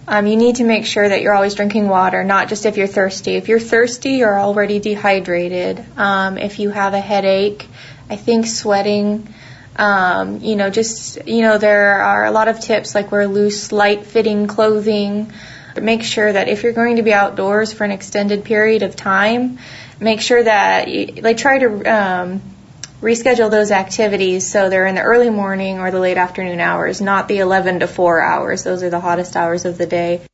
You need to make sure that you're always drinking water, not just if you're thirsty. If you're thirsty, you're already dehydrated. If you have a headache, I think sweating, there are a lot of tips like wear loose, light-fitting clothing. Make sure that if you're going to be outdoors for an extended period of time, make sure that try to reschedule those activities so they're in the early morning or the late afternoon hours, not the 11 to 4 hours. Those are the hottest hours of the day.